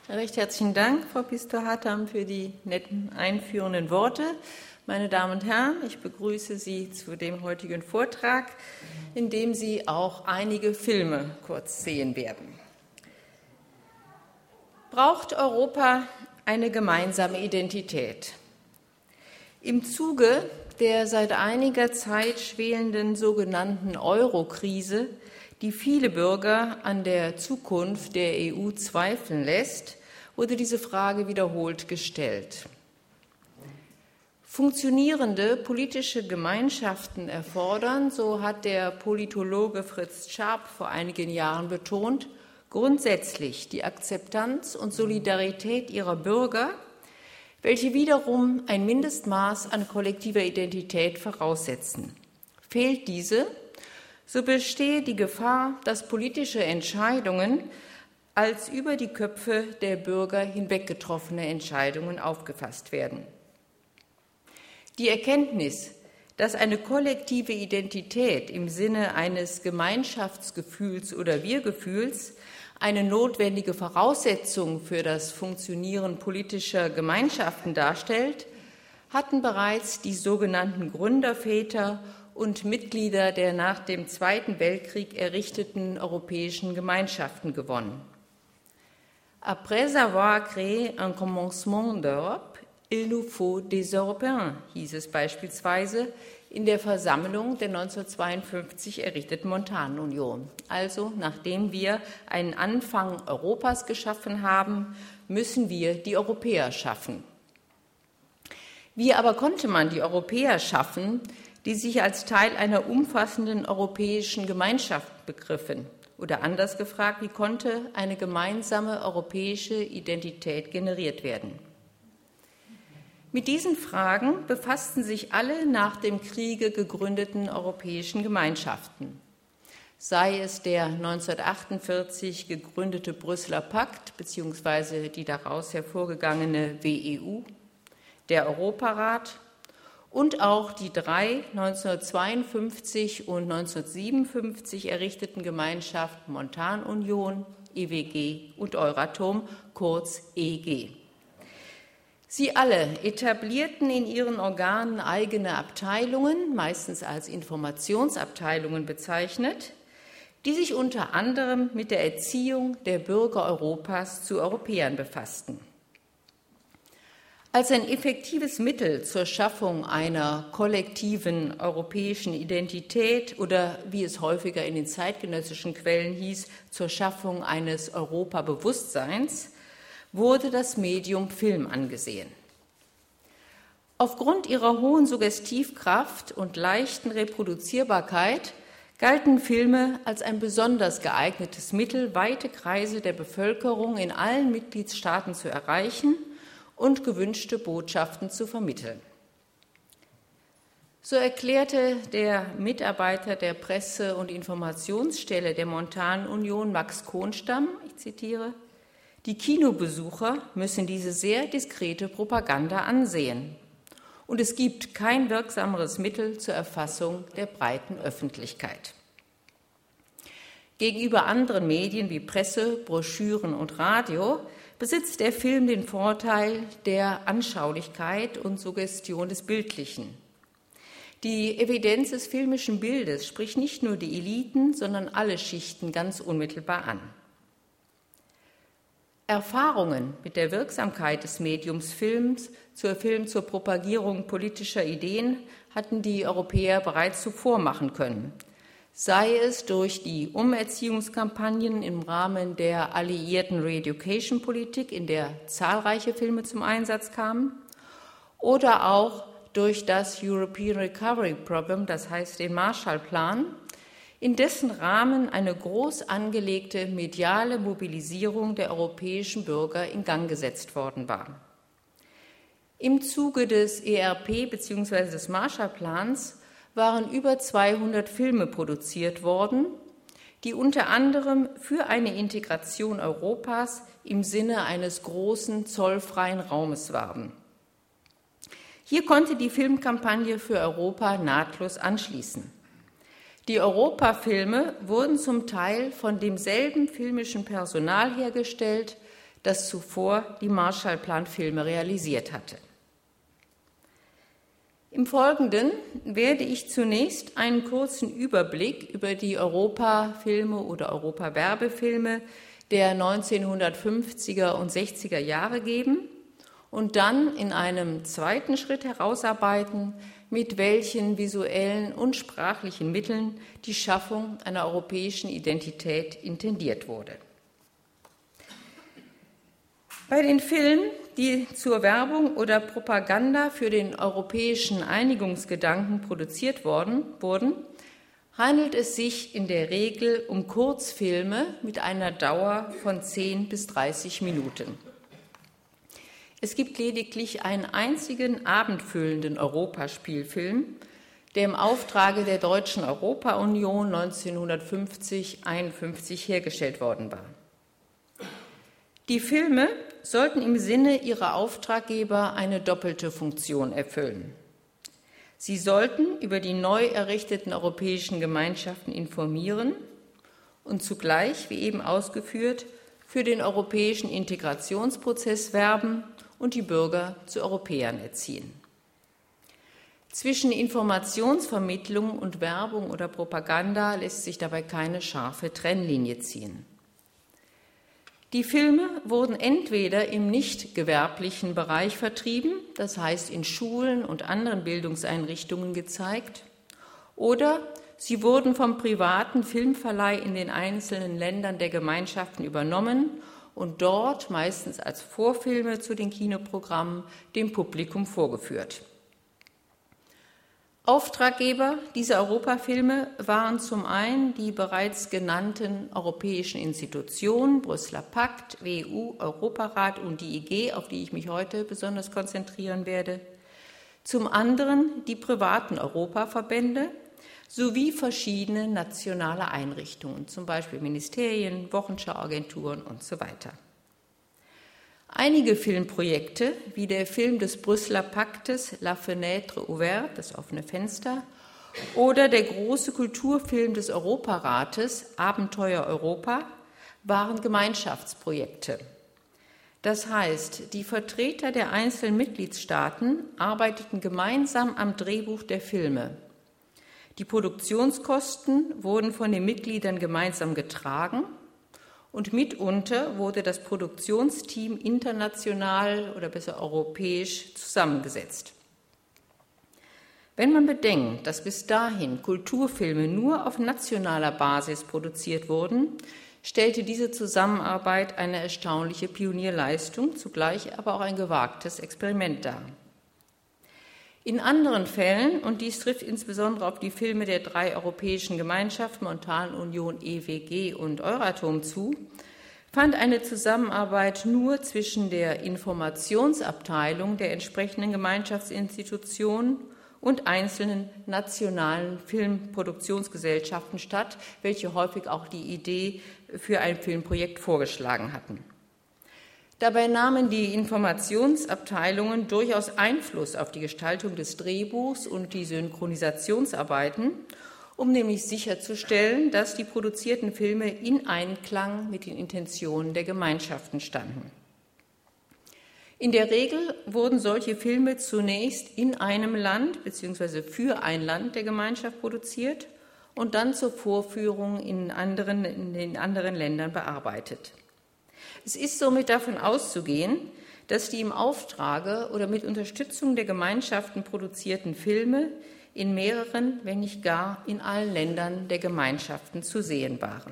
Recht herzlichen Dank, Frau Pistor-Hartham, für die netten einführenden Worte. Meine Damen und Herren, ich begrüße Sie zu dem heutigen Vortrag, in dem Sie auch einige Filme kurz sehen werden. Braucht Europa eine gemeinsame Identität? Im Zuge der seit einiger Zeit schwelenden sogenannten Euro-Krise, die viele Bürger an der Zukunft der EU zweifeln lässt, wurde diese Frage wiederholt gestellt. Funktionierende politische Gemeinschaften erfordern, so hat der Politologe Fritz Scharp vor einigen Jahren betont, grundsätzlich die Akzeptanz und Solidarität ihrer Bürger, welche wiederum ein Mindestmaß an kollektiver Identität voraussetzen. Fehlt diese, so bestehe die Gefahr, dass politische Entscheidungen als über die Köpfe der Bürger hinweg getroffene Entscheidungen aufgefasst werden. Die Erkenntnis, dass eine kollektive Identität im Sinne eines Gemeinschaftsgefühls oder Wir-Gefühls eine notwendige Voraussetzung für das Funktionieren politischer Gemeinschaften darstellt, hatten bereits die sogenannten Gründerväter und Mitglieder der nach dem Zweiten Weltkrieg errichteten europäischen Gemeinschaften gewonnen. Après avoir créé un commencement d'Europe, il nous faut des Européens, hieß es beispielsweise in der Versammlung der 1952 errichteten Montanunion. Also, nachdem wir einen Anfang Europas geschaffen haben, müssen wir die Europäer schaffen. Wie aber konnte man die Europäer schaffen, die sich als Teil einer umfassenden europäischen Gemeinschaft begriffen? Oder anders gefragt, wie konnte eine gemeinsame europäische Identität generiert werden? Mit diesen Fragen befassten sich alle nach dem Kriege gegründeten europäischen Gemeinschaften. Sei es der 1948 gegründete Brüsseler Pakt bzw. die daraus hervorgegangene WEU, der Europarat, und auch die drei 1952 und 1957 errichteten Gemeinschaften Montanunion, EWG und Euratom, kurz EG. Sie alle etablierten in ihren Organen eigene Abteilungen, meistens als Informationsabteilungen bezeichnet, die sich unter anderem mit der Erziehung der Bürger Europas zu Europäern befassten. Als ein effektives Mittel zur Schaffung einer kollektiven europäischen Identität oder, wie es häufiger in den zeitgenössischen Quellen hieß, zur Schaffung eines Europabewusstseins, wurde das Medium Film angesehen. Aufgrund ihrer hohen Suggestivkraft und leichten Reproduzierbarkeit galten Filme als ein besonders geeignetes Mittel, weite Kreise der Bevölkerung in allen Mitgliedstaaten zu erreichen und gewünschte Botschaften zu vermitteln. So erklärte der Mitarbeiter der Presse- und Informationsstelle der Montanunion, Max Kohnstam, ich zitiere, die Kinobesucher müssen diese sehr diskrete Propaganda ansehen. Und es gibt kein wirksameres Mittel zur Erfassung der breiten Öffentlichkeit. Gegenüber anderen Medien wie Presse, Broschüren und Radio besitzt der Film den Vorteil der Anschaulichkeit und Suggestion des Bildlichen. Die Evidenz des filmischen Bildes spricht nicht nur die Eliten, sondern alle Schichten ganz unmittelbar an. Erfahrungen mit der Wirksamkeit des Mediums Film zur Propagierung politischer Ideen hatten die Europäer bereits zuvor machen können. Sei es durch die Umerziehungskampagnen im Rahmen der alliierten Re-Education-Politik, in der zahlreiche Filme zum Einsatz kamen, oder auch durch das European Recovery Program, das heißt den Marshallplan, in dessen Rahmen eine groß angelegte mediale Mobilisierung der europäischen Bürger in Gang gesetzt worden war. Im Zuge des ERP bzw. des Marshallplans waren über 200 Filme produziert worden, die unter anderem für eine Integration Europas im Sinne eines großen zollfreien Raumes waren. Hier konnte die Filmkampagne für Europa nahtlos anschließen. Die Europafilme wurden zum Teil von demselben filmischen Personal hergestellt, das zuvor die Marshallplan-Filme realisiert hatte. Im Folgenden werde ich zunächst einen kurzen Überblick über die Europafilme oder Europawerbefilme der 1950er und 60er Jahre geben und dann in einem zweiten Schritt herausarbeiten, mit welchen visuellen und sprachlichen Mitteln die Schaffung einer europäischen Identität intendiert wurde. Bei den Filmen, die zur Werbung oder Propaganda für den europäischen Einigungsgedanken produziert wurden, handelt es sich in der Regel um Kurzfilme mit einer Dauer von 10 bis 30 Minuten. Es gibt lediglich einen einzigen abendfüllenden Europaspielfilm, der im Auftrage der Deutschen Europa-Union 1950-51 hergestellt worden war. Die Filme sollten im Sinne ihrer Auftraggeber eine doppelte Funktion erfüllen. Sie sollten über die neu errichteten europäischen Gemeinschaften informieren und zugleich, wie eben ausgeführt, für den europäischen Integrationsprozess werben und die Bürger zu Europäern erziehen. Zwischen Informationsvermittlung und Werbung oder Propaganda lässt sich dabei keine scharfe Trennlinie ziehen. Die Filme wurden entweder im nicht gewerblichen Bereich vertrieben, das heißt in Schulen und anderen Bildungseinrichtungen gezeigt, oder sie wurden vom privaten Filmverleih in den einzelnen Ländern der Gemeinschaften übernommen und dort, meistens als Vorfilme zu den Kinoprogrammen, dem Publikum vorgeführt. Auftraggeber dieser Europafilme waren zum einen die bereits genannten europäischen Institutionen, Brüsseler Pakt, WEU, Europarat und die IG, auf die ich mich heute besonders konzentrieren werde, zum anderen die privaten Europaverbände sowie verschiedene nationale Einrichtungen, zum Beispiel Ministerien, Wochenschauagenturen und so weiter. Einige Filmprojekte, wie der Film des Brüsseler Paktes La Fenêtre Ouverte, das offene Fenster, oder der große Kulturfilm des Europarates Abenteuer Europa, waren Gemeinschaftsprojekte. Das heißt, die Vertreter der einzelnen Mitgliedstaaten arbeiteten gemeinsam am Drehbuch der Filme. Die Produktionskosten wurden von den Mitgliedern gemeinsam getragen und mitunter wurde das Produktionsteam international oder besser europäisch zusammengesetzt. Wenn man bedenkt, dass bis dahin Kulturfilme nur auf nationaler Basis produziert wurden, stellte diese Zusammenarbeit eine erstaunliche Pionierleistung, zugleich aber auch ein gewagtes Experiment dar. In anderen Fällen, und dies trifft insbesondere auf die Filme der 3 europäischen Gemeinschaften, Montanunion, EWG und Euratom zu, fand eine Zusammenarbeit nur zwischen der Informationsabteilung der entsprechenden Gemeinschaftsinstitutionen und einzelnen nationalen Filmproduktionsgesellschaften statt, welche häufig auch die Idee für ein Filmprojekt vorgeschlagen hatten. Dabei nahmen die Informationsabteilungen durchaus Einfluss auf die Gestaltung des Drehbuchs und die Synchronisationsarbeiten, um nämlich sicherzustellen, dass die produzierten Filme in Einklang mit den Intentionen der Gemeinschaften standen. In der Regel wurden solche Filme zunächst in einem Land bzw. für ein Land der Gemeinschaft produziert und dann zur Vorführung in den anderen Ländern bearbeitet. Es ist somit davon auszugehen, dass die im Auftrage oder mit Unterstützung der Gemeinschaften produzierten Filme in mehreren, wenn nicht gar in allen Ländern der Gemeinschaften zu sehen waren.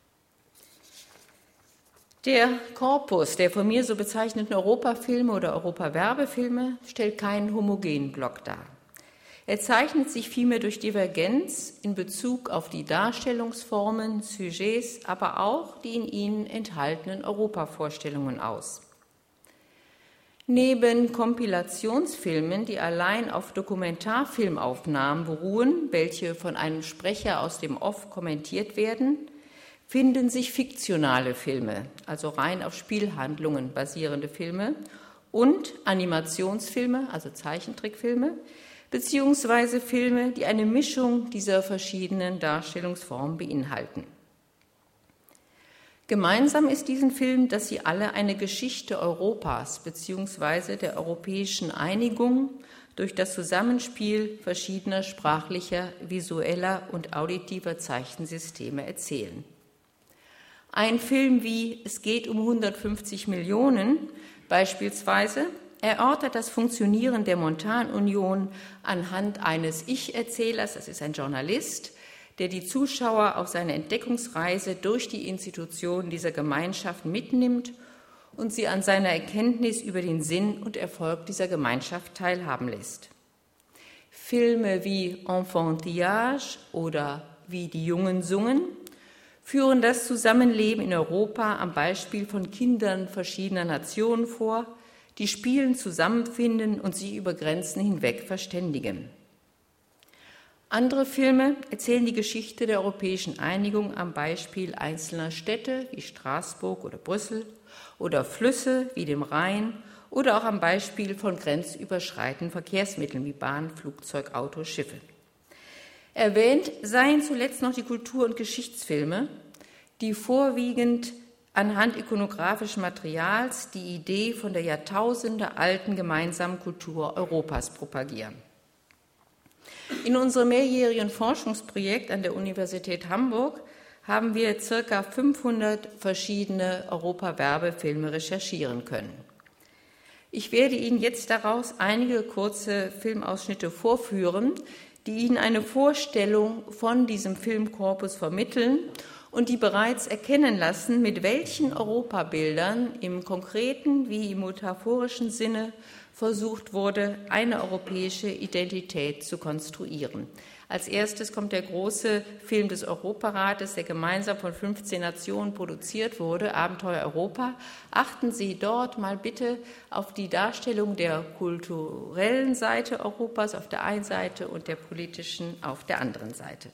Der Korpus der von mir so bezeichneten Europafilme oder Europawerbefilme stellt keinen homogenen Block dar. Er zeichnet sich vielmehr durch Divergenz in Bezug auf die Darstellungsformen, Sujets, aber auch die in ihnen enthaltenen Europavorstellungen aus. Neben Kompilationsfilmen, die allein auf Dokumentarfilmaufnahmen beruhen, welche von einem Sprecher aus dem Off kommentiert werden, finden sich fiktionale Filme, also rein auf Spielhandlungen basierende Filme, und Animationsfilme, also Zeichentrickfilme, beziehungsweise Filme, die eine Mischung dieser verschiedenen Darstellungsformen beinhalten. Gemeinsam ist diesen Filmen, dass sie alle eine Geschichte Europas bzw. der europäischen Einigung durch das Zusammenspiel verschiedener sprachlicher, visueller und auditiver Zeichensysteme erzählen. Ein Film wie Es geht um 150 Millionen beispielsweise erörtert das Funktionieren der Montanunion anhand eines Ich-Erzählers, das ist ein Journalist, der die Zuschauer auf seine Entdeckungsreise durch die Institutionen dieser Gemeinschaft mitnimmt und sie an seiner Erkenntnis über den Sinn und Erfolg dieser Gemeinschaft teilhaben lässt. Filme wie Enfantillage oder Wie die Jungen sungen führen das Zusammenleben in Europa am Beispiel von Kindern verschiedener Nationen vor, die spielen, zusammenfinden und sich über Grenzen hinweg verständigen. Andere Filme erzählen die Geschichte der europäischen Einigung am Beispiel einzelner Städte wie Straßburg oder Brüssel oder Flüsse wie dem Rhein oder auch am Beispiel von grenzüberschreitenden Verkehrsmitteln wie Bahn, Flugzeug, Auto, Schiffe. Erwähnt seien zuletzt noch die Kultur- und Geschichtsfilme, die vorwiegend anhand ikonografischen Materials die Idee von der jahrtausendealten gemeinsamen Kultur Europas propagieren. In unserem mehrjährigen Forschungsprojekt an der Universität Hamburg haben wir ca. 500 verschiedene Europa-Werbefilme recherchieren können. Ich werde Ihnen jetzt daraus einige kurze Filmausschnitte vorführen, die Ihnen eine Vorstellung von diesem Filmkorpus vermitteln und die bereits erkennen lassen, mit welchen Europabildern im konkreten wie im metaphorischen Sinne versucht wurde, eine europäische Identität zu konstruieren. Als erstes kommt der große Film des Europarates, der gemeinsam von 15 Nationen produziert wurde, Abenteuer Europa. Achten Sie dort mal bitte auf die Darstellung der kulturellen Seite Europas auf der einen Seite und der politischen auf der anderen Seite.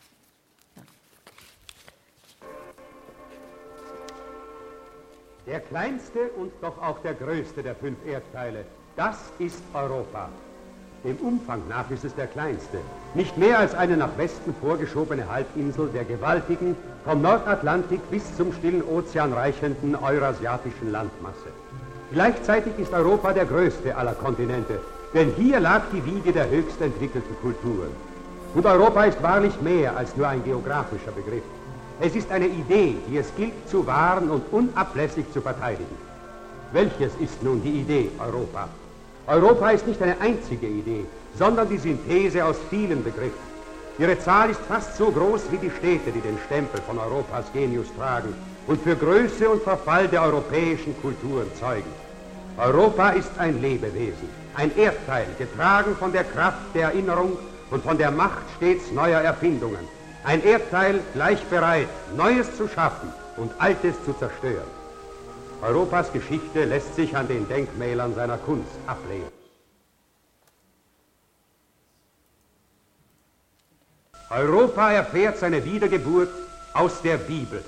Der kleinste und doch auch der größte der 5 Erdteile, das ist Europa. Dem Umfang nach ist es der kleinste, nicht mehr als eine nach Westen vorgeschobene Halbinsel der gewaltigen, vom Nordatlantik bis zum Stillen Ozean reichenden eurasiatischen Landmasse. Gleichzeitig ist Europa der größte aller Kontinente, denn hier lag die Wiege der höchst entwickelten Kulturen. Und Europa ist wahrlich mehr als nur ein geografischer Begriff. Es ist eine Idee, die es gilt zu wahren und unablässig zu verteidigen. Welches ist nun die Idee Europa? Europa ist nicht eine einzige Idee, sondern die Synthese aus vielen Begriffen. Ihre Zahl ist fast so groß wie die Städte, die den Stempel von Europas Genius tragen und für Größe und Verfall der europäischen Kulturen zeugen. Europa ist ein Lebewesen, ein Erdteil, getragen von der Kraft der Erinnerung und von der Macht stets neuer Erfindungen. Ein Erdteil gleich bereit, Neues zu schaffen und Altes zu zerstören. Europas Geschichte lässt sich an den Denkmälern seiner Kunst ablesen. Europa erfährt seine Wiedergeburt aus der Bibel.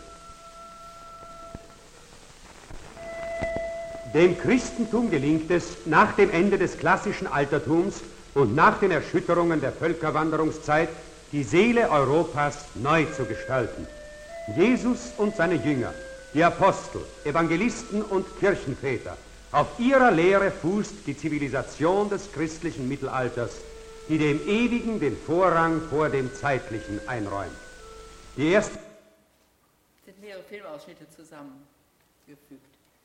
Dem Christentum gelingt es, nach dem Ende des klassischen Altertums und nach den Erschütterungen der Völkerwanderungszeit, die Seele Europas neu zu gestalten. Jesus und seine Jünger, die Apostel, Evangelisten und Kirchenväter, auf ihrer Lehre fußt die Zivilisation des christlichen Mittelalters, die dem Ewigen den Vorrang vor dem Zeitlichen einräumt. Die ersten sind mehrere Filmausschnitte zusammengefügt.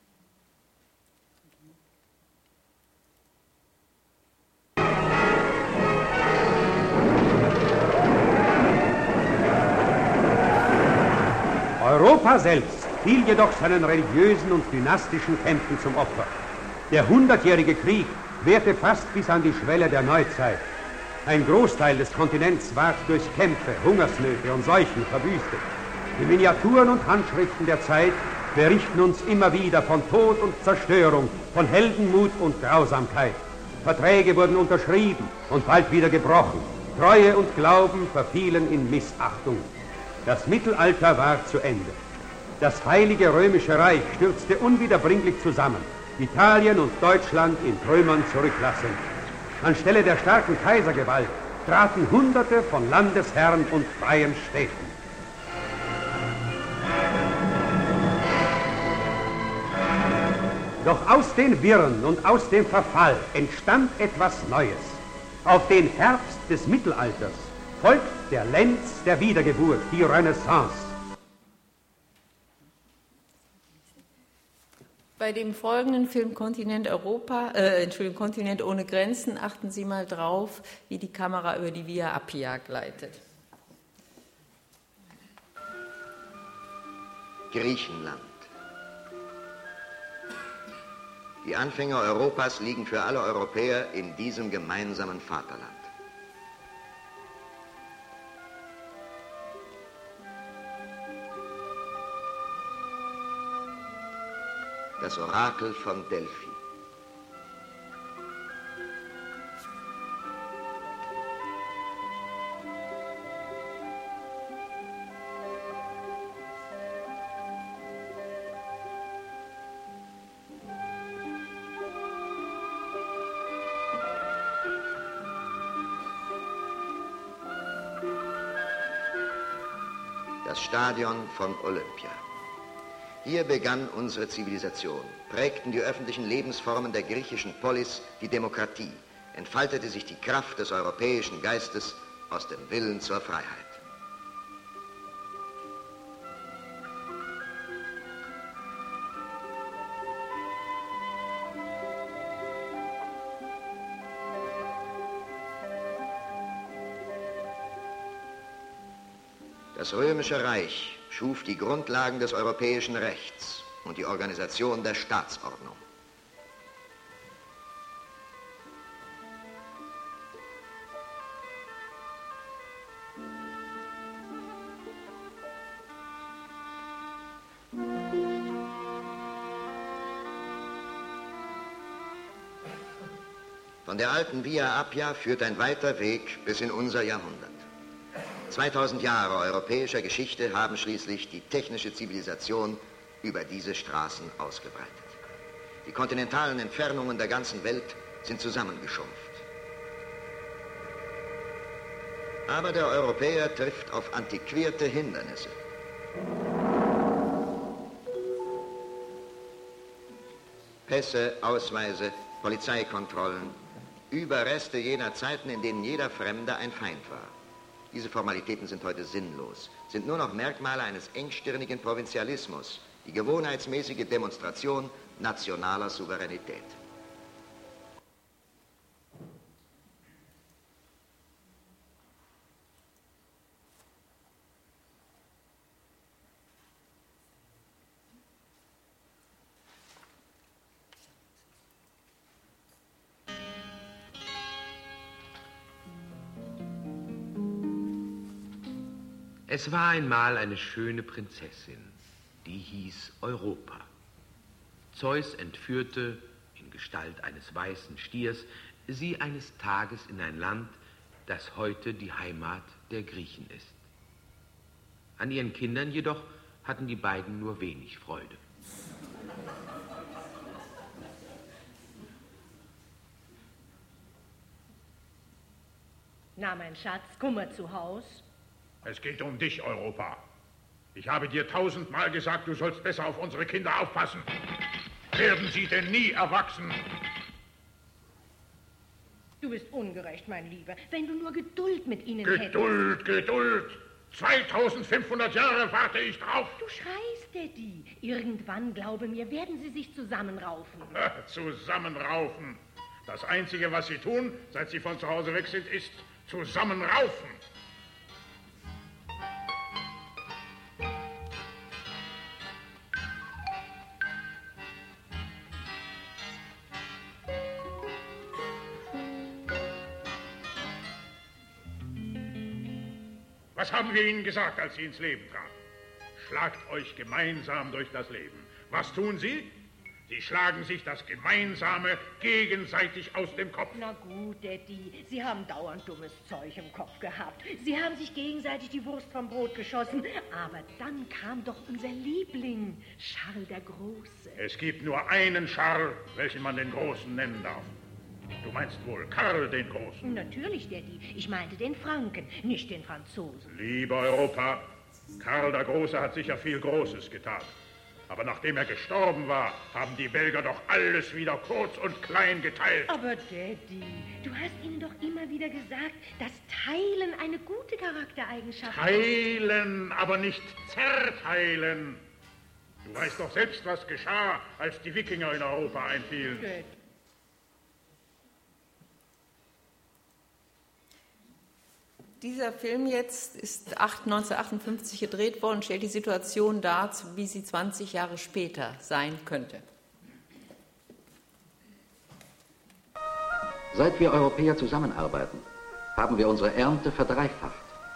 Europa selbst fiel jedoch seinen religiösen und dynastischen Kämpfen zum Opfer. Der 100-jährige Krieg währte fast bis an die Schwelle der Neuzeit. Ein Großteil des Kontinents ward durch Kämpfe, Hungersnöte und Seuchen verwüstet. Die Miniaturen und Handschriften der Zeit berichten uns immer wieder von Tod und Zerstörung, von Heldenmut und Grausamkeit. Verträge wurden unterschrieben und bald wieder gebrochen. Treue und Glauben verfielen in Missachtung. Das Mittelalter war zu Ende. Das Heilige Römische Reich stürzte unwiederbringlich zusammen, Italien und Deutschland in Trümmern zurücklassend. Anstelle der starken Kaisergewalt traten Hunderte von Landesherren und freien Städten. Doch aus den Wirren und aus dem Verfall entstand etwas Neues. Auf den Herbst des Mittelalters folgt der Lenz der Wiedergeburt, die Renaissance. Bei dem folgenden Film Kontinent ohne Grenzen achten Sie mal drauf, wie die Kamera über die Via Appia gleitet. Griechenland. Die Anfänge Europas liegen für alle Europäer in diesem gemeinsamen Vaterland. Das Orakel von Delphi. Das Stadion von Olympia. Hier begann unsere Zivilisation, prägten die öffentlichen Lebensformen der griechischen Polis die Demokratie, entfaltete sich die Kraft des europäischen Geistes aus dem Willen zur Freiheit. Das Römische Reich schuf die Grundlagen des europäischen Rechts und die Organisation der Staatsordnung. Von der alten Via Appia führt ein weiter Weg bis in unser Jahrhundert. 2000 Jahre europäischer Geschichte haben schließlich die technische Zivilisation über diese Straßen ausgebreitet. Die kontinentalen Entfernungen der ganzen Welt sind zusammengeschrumpft. Aber der Europäer trifft auf antiquierte Hindernisse. Pässe, Ausweise, Polizeikontrollen, Überreste jener Zeiten, in denen jeder Fremde ein Feind war. Diese Formalitäten sind heute sinnlos, sind nur noch Merkmale eines engstirnigen Provinzialismus, die gewohnheitsmäßige Demonstration nationaler Souveränität. Es war einmal eine schöne Prinzessin, die hieß Europa. Zeus entführte, in Gestalt eines weißen Stiers, sie eines Tages in ein Land, das heute die Heimat der Griechen ist. An ihren Kindern jedoch hatten die beiden nur wenig Freude. Na, mein Schatz, Kummer zu Haus. Es geht um dich, Europa. Ich habe dir 1000-mal gesagt, du sollst besser auf unsere Kinder aufpassen. Werden sie denn nie erwachsen? Du bist ungerecht, mein Lieber. Wenn du nur Geduld mit ihnen hättest. Geduld! 2500 Jahre warte ich drauf. Du schreist, Daddy. Irgendwann, glaube mir, werden sie sich zusammenraufen. Zusammenraufen. Das Einzige, was sie tun, seit sie von zu Hause weg sind, ist zusammenraufen. Was haben wir Ihnen gesagt, als Sie ins Leben traten? Schlagt euch gemeinsam durch das Leben. Was tun Sie? Sie schlagen sich das Gemeinsame gegenseitig aus dem Kopf. Na gut, Daddy, Sie haben dauernd dummes Zeug im Kopf gehabt. Sie haben sich gegenseitig die Wurst vom Brot geschossen. Aber dann kam doch unser Liebling, Charles der Große. Es gibt nur einen Charles, welchen man den Großen nennen darf. Du meinst wohl Karl den Großen? Natürlich, Daddy. Ich meinte den Franken, nicht den Franzosen. Liebe Europa, Karl der Große hat sicher viel Großes getan. Aber nachdem er gestorben war, haben die Belgier doch alles wieder kurz und klein geteilt. Aber Daddy, du hast ihnen doch immer wieder gesagt, dass Teilen eine gute Charaktereigenschaft ist. Teilen, aber nicht zerteilen. Du weißt doch selbst, was geschah, als die Wikinger in Europa einfielen. Daddy. Dieser Film jetzt ist 1958 gedreht worden und stellt die Situation dar, wie sie 20 Jahre später sein könnte. Seit wir Europäer zusammenarbeiten, haben wir unsere Ernte verdreifacht.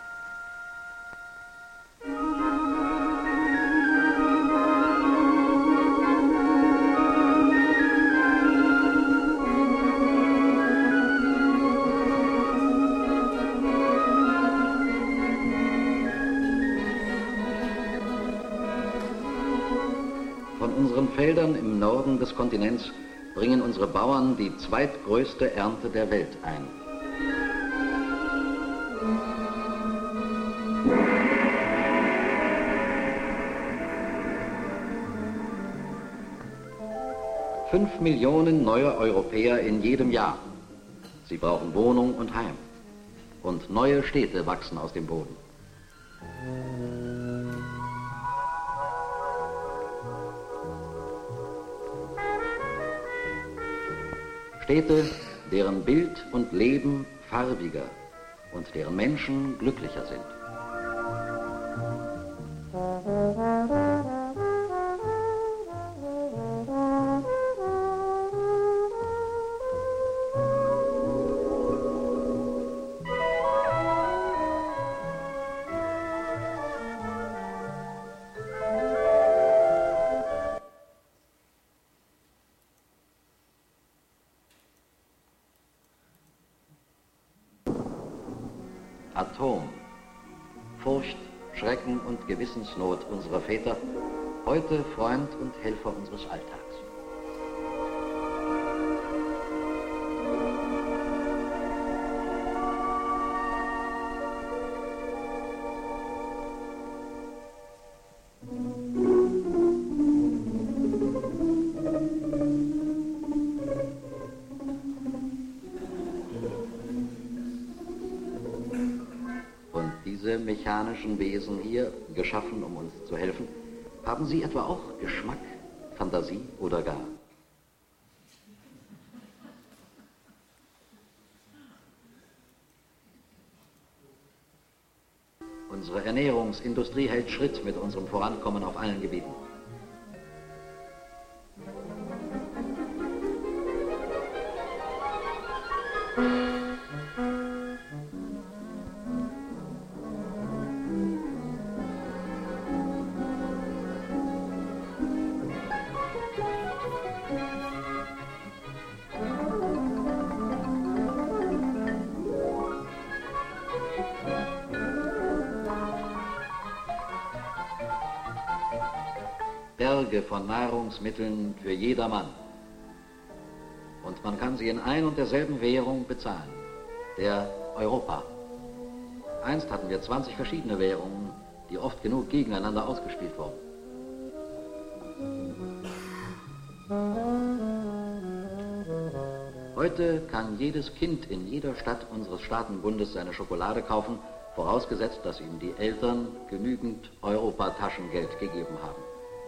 Von unseren Feldern im Norden des Kontinents bringen unsere Bauern die zweitgrößte Ernte der Welt ein. Fünf Millionen neue Europäer in jedem Jahr. Sie brauchen Wohnung und Heim. Und neue Städte wachsen aus dem Boden. Städte, deren Bild und Leben farbiger und deren Menschen glücklicher sind. Atom, Furcht, Schrecken und Gewissensnot unserer Väter, heute Freund und Helfer unseres Alltags. Diese mechanischen Wesen hier, geschaffen, um uns zu helfen, haben sie etwa auch Geschmack, Fantasie oder gar? Unsere Ernährungsindustrie hält Schritt mit unserem Vorankommen auf allen Gebieten. Berge von Nahrungsmitteln für jedermann. Und man kann sie in ein und derselben Währung bezahlen, der Europa. Einst hatten wir 20 verschiedene Währungen, die oft genug gegeneinander ausgespielt wurden. Heute kann jedes Kind in jeder Stadt unseres Staatenbundes seine Schokolade kaufen, vorausgesetzt, dass ihm die Eltern genügend Europa-Taschengeld gegeben haben.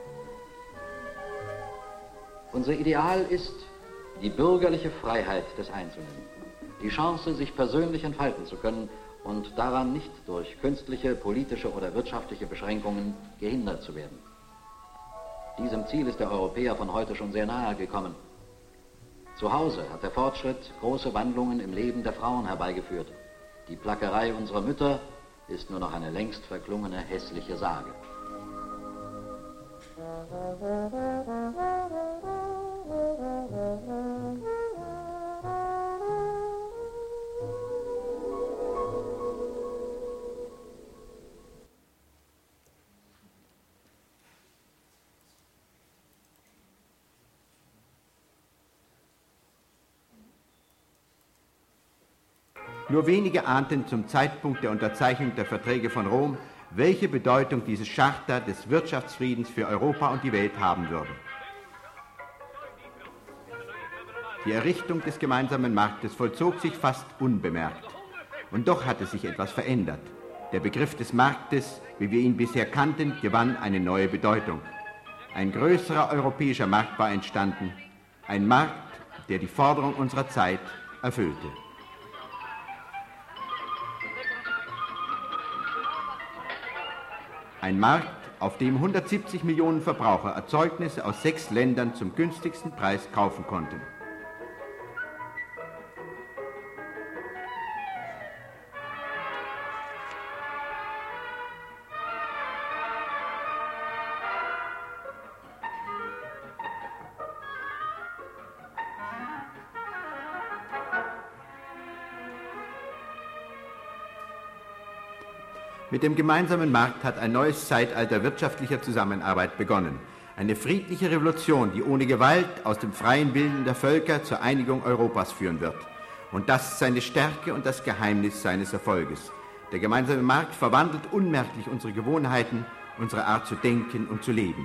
Unser Ideal ist die bürgerliche Freiheit des Einzelnen, die Chance, sich persönlich entfalten zu können und daran nicht durch künstliche, politische oder wirtschaftliche Beschränkungen gehindert zu werden. Diesem Ziel ist der Europäer von heute schon sehr nahe gekommen. Zu Hause hat der Fortschritt große Wandlungen im Leben der Frauen herbeigeführt. Die Plackerei unserer Mütter ist nur noch eine längst verklungene hässliche Sage. Nur wenige ahnten zum Zeitpunkt der Unterzeichnung der Verträge von Rom, welche Bedeutung diese Charta des Wirtschaftsfriedens für Europa und die Welt haben würde. Die Errichtung des gemeinsamen Marktes vollzog sich fast unbemerkt. Und doch hatte sich etwas verändert. Der Begriff des Marktes, wie wir ihn bisher kannten, gewann eine neue Bedeutung. Ein größerer europäischer Markt war entstanden, ein Markt, der die Forderung unserer Zeit erfüllte. Ein Markt, auf dem 170 Millionen Verbraucher Erzeugnisse aus 6 Ländern zum günstigsten Preis kaufen konnten. Mit dem gemeinsamen Markt hat ein neues Zeitalter wirtschaftlicher Zusammenarbeit begonnen. Eine friedliche Revolution, die ohne Gewalt aus dem freien Willen der Völker zur Einigung Europas führen wird. Und das ist seine Stärke und das Geheimnis seines Erfolges. Der gemeinsame Markt verwandelt unmerklich unsere Gewohnheiten, unsere Art zu denken und zu leben.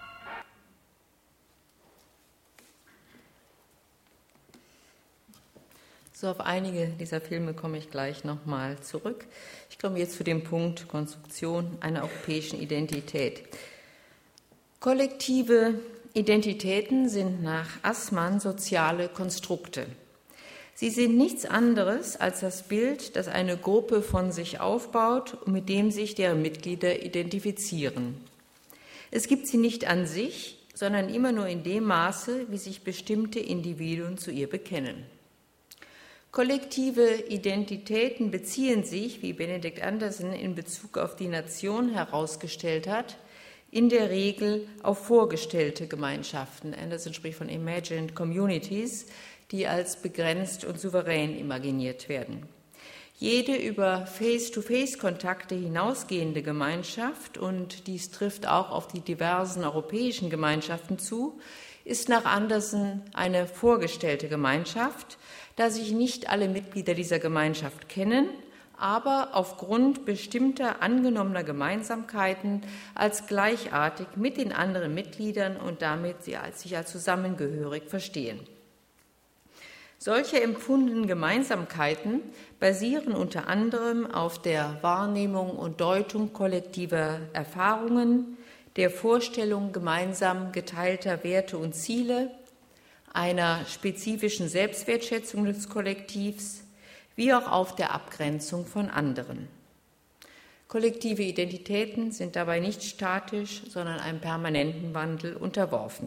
So, auf einige dieser Filme komme ich gleich nochmal zurück. Ich komme jetzt zu dem Punkt Konstruktion einer europäischen Identität. Kollektive Identitäten sind nach Assmann soziale Konstrukte. Sie sind nichts anderes als das Bild, das eine Gruppe von sich aufbaut und mit dem sich deren Mitglieder identifizieren. Es gibt sie nicht an sich, sondern immer nur in dem Maße, wie sich bestimmte Individuen zu ihr bekennen. Kollektive Identitäten beziehen sich, wie Benedict Anderson in Bezug auf die Nation herausgestellt hat, in der Regel auf vorgestellte Gemeinschaften. Anderson spricht von imagined communities, die als begrenzt und souverän imaginiert werden. Jede über Face-to-Face-Kontakte hinausgehende Gemeinschaft, und dies trifft auch auf die diversen europäischen Gemeinschaften zu, ist nach Anderson eine vorgestellte Gemeinschaft, da sich nicht alle Mitglieder dieser Gemeinschaft kennen, aber aufgrund bestimmter angenommener Gemeinsamkeiten als gleichartig mit den anderen Mitgliedern und damit sich als zusammengehörig verstehen. Solche empfundenen Gemeinsamkeiten basieren unter anderem auf der Wahrnehmung und Deutung kollektiver Erfahrungen, der Vorstellung gemeinsam geteilter Werte und Ziele, einer spezifischen Selbstwertschätzung des Kollektivs, wie auch auf der Abgrenzung von anderen. Kollektive Identitäten sind dabei nicht statisch, sondern einem permanenten Wandel unterworfen.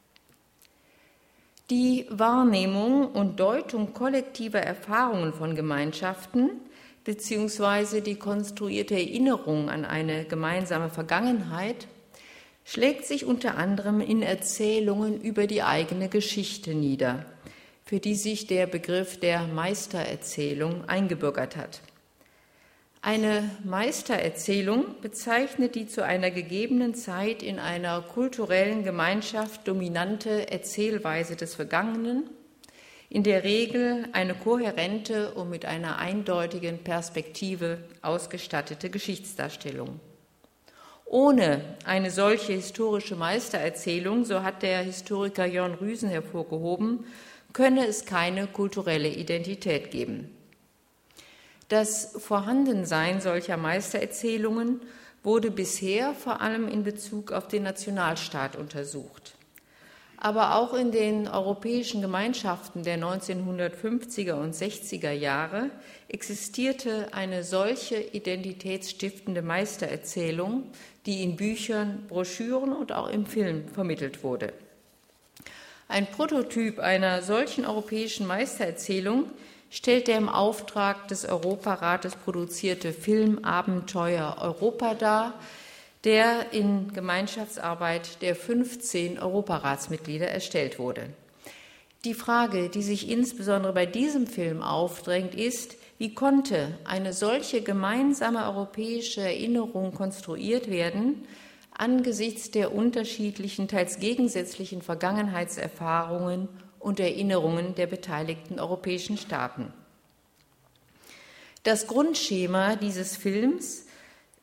Die Wahrnehmung und Deutung kollektiver Erfahrungen von Gemeinschaften bzw. die konstruierte Erinnerung an eine gemeinsame Vergangenheit schlägt sich unter anderem in Erzählungen über die eigene Geschichte nieder, für die sich der Begriff der Meistererzählung eingebürgert hat. Eine Meistererzählung bezeichnet die zu einer gegebenen Zeit in einer kulturellen Gemeinschaft dominante Erzählweise des Vergangenen, in der Regel eine kohärente und mit einer eindeutigen Perspektive ausgestattete Geschichtsdarstellung. Ohne eine solche historische Meistererzählung, so hat der Historiker Jörn Rüsen hervorgehoben, könne es keine kulturelle Identität geben. Das Vorhandensein solcher Meistererzählungen wurde bisher vor allem in Bezug auf den Nationalstaat untersucht. Aber auch in den europäischen Gemeinschaften der 1950er und 60er Jahre existierte eine solche identitätsstiftende Meistererzählung, die in Büchern, Broschüren und auch im Film vermittelt wurde. Ein Prototyp einer solchen europäischen Meistererzählung stellt der im Auftrag des Europarates produzierte Film Abenteuer Europa dar, der in Gemeinschaftsarbeit der 15 Europaratsmitglieder erstellt wurde. Die Frage, die sich insbesondere bei diesem Film aufdrängt, ist, wie konnte eine solche gemeinsame europäische Erinnerung konstruiert werden, angesichts der unterschiedlichen, teils gegensätzlichen Vergangenheitserfahrungen und Erinnerungen der beteiligten europäischen Staaten. Das Grundschema dieses Films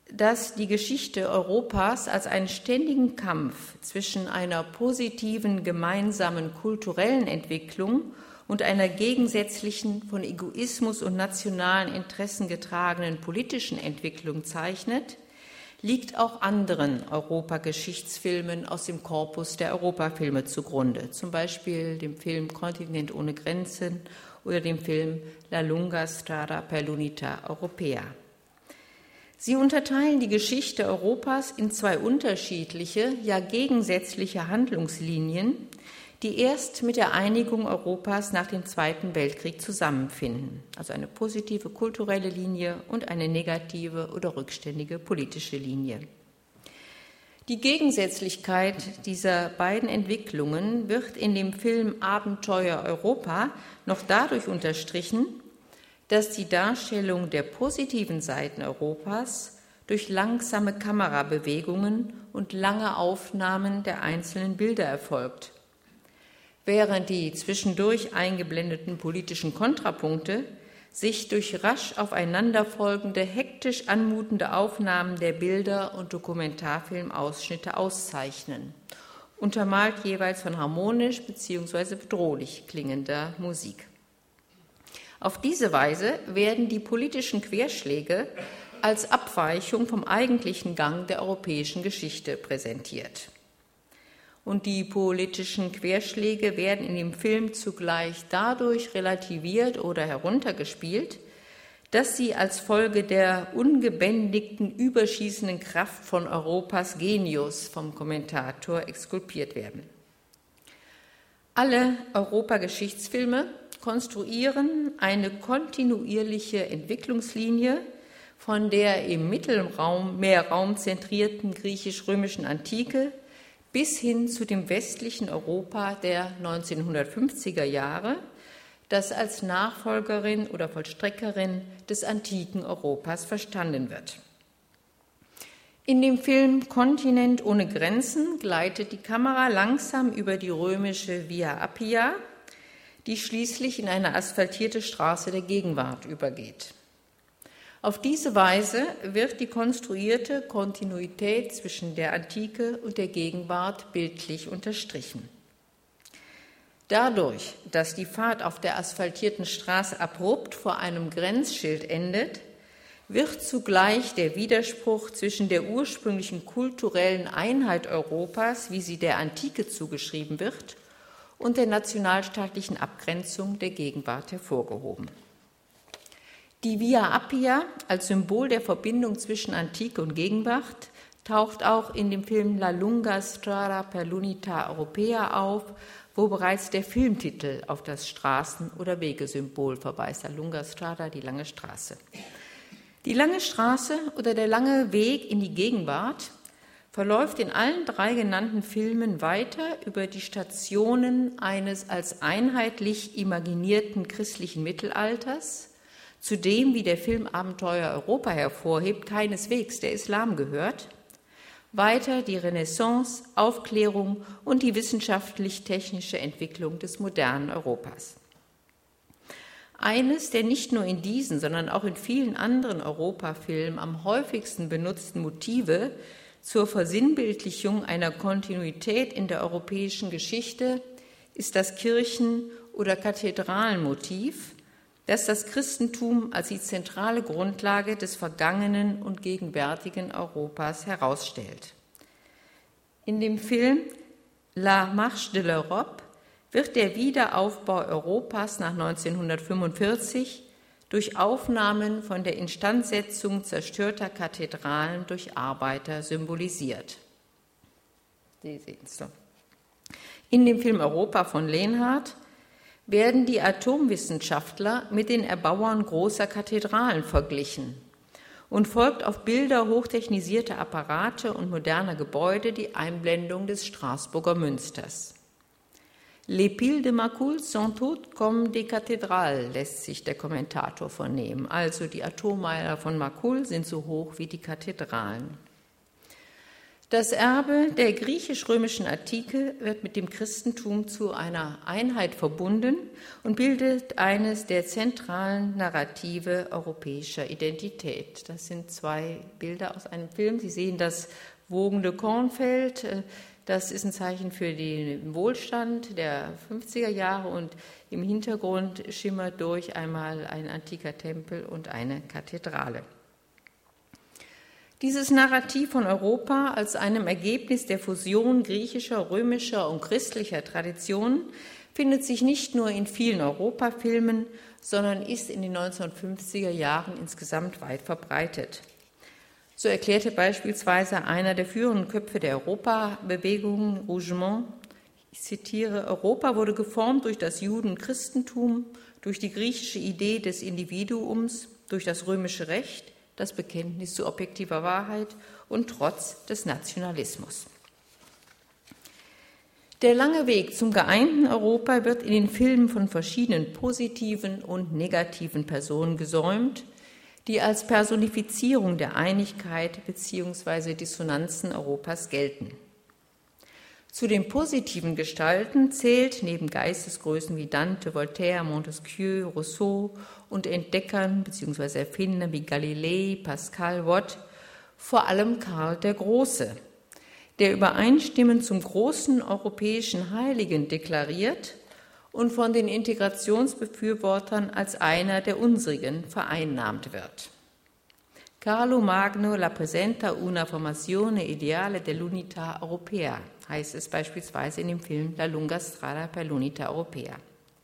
dass die Geschichte Europas als einen ständigen Kampf zwischen einer positiven gemeinsamen kulturellen Entwicklung und einer gegensätzlichen, von Egoismus und nationalen Interessen getragenen politischen Entwicklung zeichnet, liegt auch anderen Europageschichtsfilmen aus dem Korpus der Europafilme zugrunde, zum Beispiel dem Film Kontinent ohne Grenzen oder dem Film La lunga strada per l'unità europea. Sie unterteilen die Geschichte Europas in zwei unterschiedliche, ja gegensätzliche Handlungslinien, die erst mit der Einigung Europas nach dem Zweiten Weltkrieg zusammenfinden, also eine positive kulturelle Linie und eine negative oder rückständige politische Linie. Die Gegensätzlichkeit dieser beiden Entwicklungen wird in dem Film Abenteuer Europa noch dadurch unterstrichen, dass die Darstellung der positiven Seiten Europas durch langsame Kamerabewegungen und lange Aufnahmen der einzelnen Bilder erfolgt, während die zwischendurch eingeblendeten politischen Kontrapunkte sich durch rasch aufeinanderfolgende, hektisch anmutende Aufnahmen der Bilder und Dokumentarfilmausschnitte auszeichnen, untermalt jeweils von harmonisch bzw. bedrohlich klingender Musik. Auf diese Weise werden die politischen Querschläge als Abweichung vom eigentlichen Gang der europäischen Geschichte präsentiert. Und die politischen Querschläge werden in dem Film zugleich dadurch relativiert oder heruntergespielt, dass sie als Folge der ungebändigten, überschießenden Kraft von Europas Genius vom Kommentator exkulpiert werden. Alle Europageschichtsfilme konstruieren eine kontinuierliche Entwicklungslinie von der im Mittelmeerraum zentrierten griechisch-römischen Antike bis hin zu dem westlichen Europa der 1950er Jahre, das als Nachfolgerin oder Vollstreckerin des antiken Europas verstanden wird. In dem Film Kontinent ohne Grenzen gleitet die Kamera langsam über die römische Via Appia, die schließlich in eine asphaltierte Straße der Gegenwart übergeht. Auf diese Weise wird die konstruierte Kontinuität zwischen der Antike und der Gegenwart bildlich unterstrichen. Dadurch, dass die Fahrt auf der asphaltierten Straße abrupt vor einem Grenzschild endet, wird zugleich der Widerspruch zwischen der ursprünglichen kulturellen Einheit Europas, wie sie der Antike zugeschrieben wird, und der nationalstaatlichen Abgrenzung der Gegenwart hervorgehoben. Die Via Appia als Symbol der Verbindung zwischen Antike und Gegenwart taucht auch in dem Film La lunga strada per l'unità europea auf, wo bereits der Filmtitel auf das Straßen- oder Wegesymbol verweist. La lunga strada, die lange Straße. Die lange Straße oder der lange Weg in die Gegenwart verläuft in allen drei genannten Filmen weiter über die Stationen eines als einheitlich imaginierten christlichen Mittelalters, zu dem, wie der Film Abenteuer Europa hervorhebt, keineswegs der Islam gehört, weiter die Renaissance, Aufklärung und die wissenschaftlich-technische Entwicklung des modernen Europas. Eines der nicht nur in diesen, sondern auch in vielen anderen Europafilmen am häufigsten benutzten Motive zur Versinnbildlichung einer Kontinuität in der europäischen Geschichte ist das Kirchen- oder Kathedralenmotiv, das das Christentum als die zentrale Grundlage des vergangenen und gegenwärtigen Europas herausstellt. In dem Film La Marche de l'Europe wird der Wiederaufbau Europas nach 1945 durch Aufnahmen von der Instandsetzung zerstörter Kathedralen durch Arbeiter symbolisiert. Sie sehen es so. In dem Film Europa von Lenhardt werden die Atomwissenschaftler mit den Erbauern großer Kathedralen verglichen und folgt auf Bilder hochtechnisierter Apparate und moderner Gebäude die Einblendung des Straßburger Münsters. Les piles de Macul sont toutes comme des cathédrales, lässt sich der Kommentator vernehmen. Also die Atommeiler von Macul sind so hoch wie die Kathedralen. Das Erbe der griechisch-römischen Antike wird mit dem Christentum zu einer Einheit verbunden und bildet eines der zentralen Narrative europäischer Identität. Das sind zwei Bilder aus einem Film. Sie sehen das wogende Kornfeld. Das ist ein Zeichen für den Wohlstand der 50er Jahre und im Hintergrund schimmert durch einmal ein antiker Tempel und eine Kathedrale. Dieses Narrativ von Europa als einem Ergebnis der Fusion griechischer, römischer und christlicher Traditionen findet sich nicht nur in vielen Europafilmen, sondern ist in den 1950er Jahren insgesamt weit verbreitet. So erklärte beispielsweise einer der führenden Köpfe der Europabewegung, Rougemont, ich zitiere, Europa wurde geformt durch das Judenchristentum, durch die griechische Idee des Individuums, durch das römische Recht, das Bekenntnis zu objektiver Wahrheit und trotz des Nationalismus. Der lange Weg zum geeinten Europa wird in den Filmen von verschiedenen positiven und negativen Personen gesäumt, die als Personifizierung der Einigkeit bzw. Dissonanzen Europas gelten. Zu den positiven Gestalten zählt neben Geistesgrößen wie Dante, Voltaire, Montesquieu, Rousseau und Entdeckern bzw. Erfindern wie Galilei, Pascal, Watt vor allem Karl der Große, der übereinstimmend zum großen europäischen Heiligen deklariert und von den Integrationsbefürwortern als einer der unsrigen vereinnahmt wird. Carlo Magno rappresenta una formazione ideale dell'unità europea, heißt es beispielsweise in dem Film La lunga strada per l'unità europea.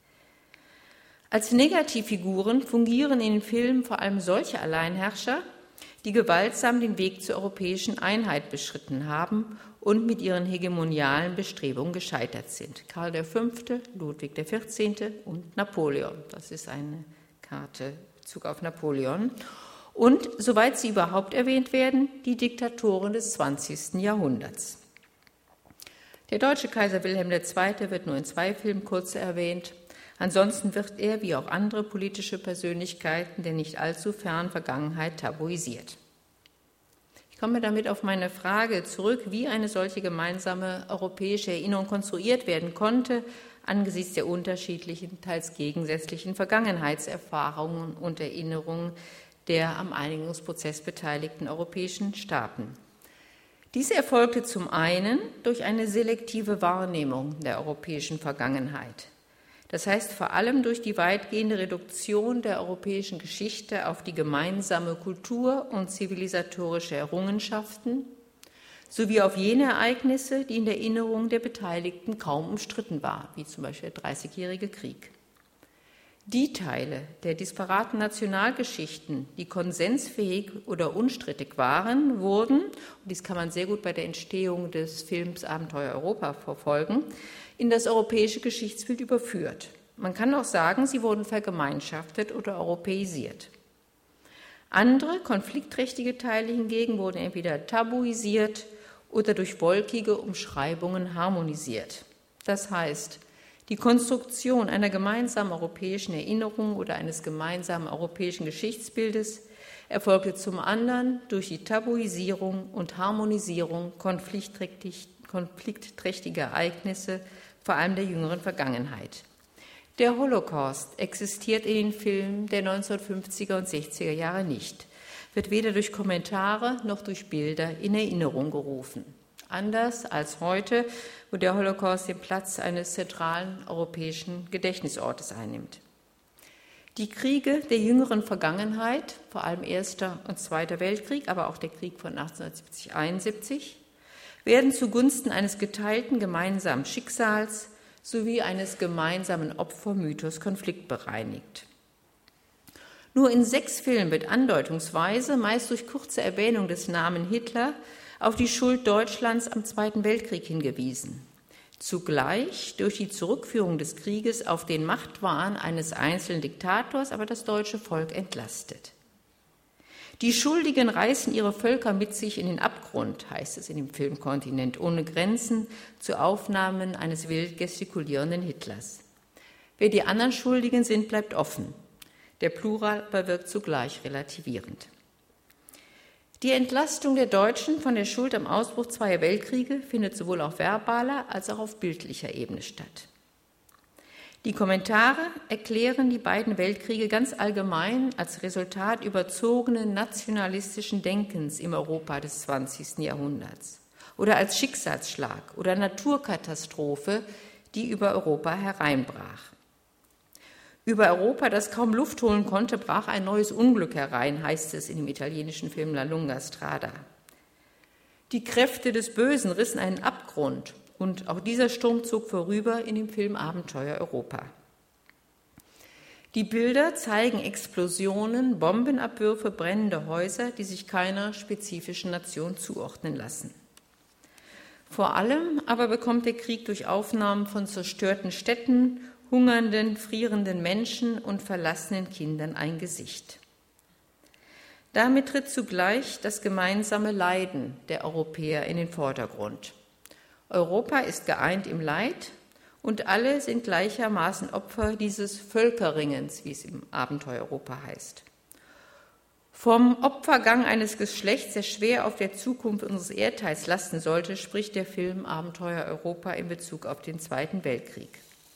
Als Negativfiguren fungieren in den Filmen vor allem solche Alleinherrscher, die gewaltsam den Weg zur europäischen Einheit beschritten haben und mit ihren hegemonialen Bestrebungen gescheitert sind. Karl V., Ludwig XIV. Und Napoleon. Das ist eine Karte in Bezug auf Napoleon. Und, soweit sie überhaupt erwähnt werden, die Diktatoren des 20. Jahrhunderts. Der deutsche Kaiser Wilhelm II. Wird nur in 2 Filmen kurz erwähnt. Ansonsten wird er, wie auch andere politische Persönlichkeiten der nicht allzu fernen Vergangenheit, tabuisiert. Ich komme damit auf meine Frage zurück, wie eine solche gemeinsame europäische Erinnerung konstruiert werden konnte, angesichts der unterschiedlichen, teils gegensätzlichen Vergangenheitserfahrungen und Erinnerungen der am Einigungsprozess beteiligten europäischen Staaten. Dies erfolgte zum einen durch eine selektive Wahrnehmung der europäischen Vergangenheit. Das heißt vor allem durch die weitgehende Reduktion der europäischen Geschichte auf die gemeinsame Kultur und zivilisatorische Errungenschaften sowie auf jene Ereignisse, die in der Erinnerung der Beteiligten kaum umstritten waren, wie zum Beispiel der Dreißigjährige Krieg. Die Teile der disparaten Nationalgeschichten, die konsensfähig oder unstrittig waren, wurden, und dies kann man sehr gut bei der Entstehung des Films Abenteuer Europa verfolgen, in das europäische Geschichtsbild überführt. Man kann auch sagen, sie wurden vergemeinschaftet oder europäisiert. Andere, konfliktträchtige Teile hingegen wurden entweder tabuisiert oder durch wolkige Umschreibungen harmonisiert. Das heißt, die Konstruktion einer gemeinsamen europäischen Erinnerung oder eines gemeinsamen europäischen Geschichtsbildes erfolgte zum anderen durch die Tabuisierung und Harmonisierung konfliktträchtiger Ereignisse, vor allem der jüngeren Vergangenheit. Der Holocaust existiert in den Filmen der 1950er und 60er Jahre nicht, wird weder durch Kommentare noch durch Bilder in Erinnerung gerufen. Anders als heute, wo der Holocaust den Platz eines zentralen europäischen Gedächtnisortes einnimmt. Die Kriege der jüngeren Vergangenheit, vor allem Erster und Zweiter Weltkrieg, aber auch der Krieg von 1870-71, werden zugunsten eines geteilten gemeinsamen Schicksals sowie eines gemeinsamen Opfermythos konfliktbereinigt. Nur in 6 Filmen wird andeutungsweise, meist durch kurze Erwähnung des Namens Hitler, auf die Schuld Deutschlands am Zweiten Weltkrieg hingewiesen. Zugleich durch die Zurückführung des Krieges auf den Machtwahn eines einzelnen Diktators, aber das deutsche Volk entlastet. Die Schuldigen reißen ihre Völker mit sich in den Abgrund, heißt es in dem Film Kontinent ohne Grenzen, zu Aufnahmen eines wild gestikulierenden Hitlers. Wer die anderen Schuldigen sind, bleibt offen. Der Plural aber wirkt zugleich relativierend. Die Entlastung der Deutschen von der Schuld am Ausbruch zweier Weltkriege findet sowohl auf verbaler als auch auf bildlicher Ebene statt. Die Kommentare erklären die beiden Weltkriege ganz allgemein als Resultat überzogenen nationalistischen Denkens im Europa des 20. Jahrhunderts oder als Schicksalsschlag oder Naturkatastrophe, die über Europa hereinbrach. Über Europa, das kaum Luft holen konnte, brach ein neues Unglück herein, heißt es in dem italienischen Film La Lunga Strada. Die Kräfte des Bösen rissen einen Abgrund und auch dieser Sturm zog vorüber in dem Film Abenteuer Europa. Die Bilder zeigen Explosionen, Bombenabwürfe, brennende Häuser, die sich keiner spezifischen Nation zuordnen lassen. Vor allem aber bekommt der Krieg durch Aufnahmen von zerstörten Städten, hungernden, frierenden Menschen und verlassenen Kindern ein Gesicht. Damit tritt zugleich das gemeinsame Leiden der Europäer in den Vordergrund. Europa ist geeint im Leid und alle sind gleichermaßen Opfer dieses Völkerringens, wie es im Abenteuer Europa heißt. Vom Opfergang eines Geschlechts, der schwer auf der Zukunft unseres Erdteils lasten sollte, spricht der Film Abenteuer Europa in Bezug auf den Zweiten Weltkrieg.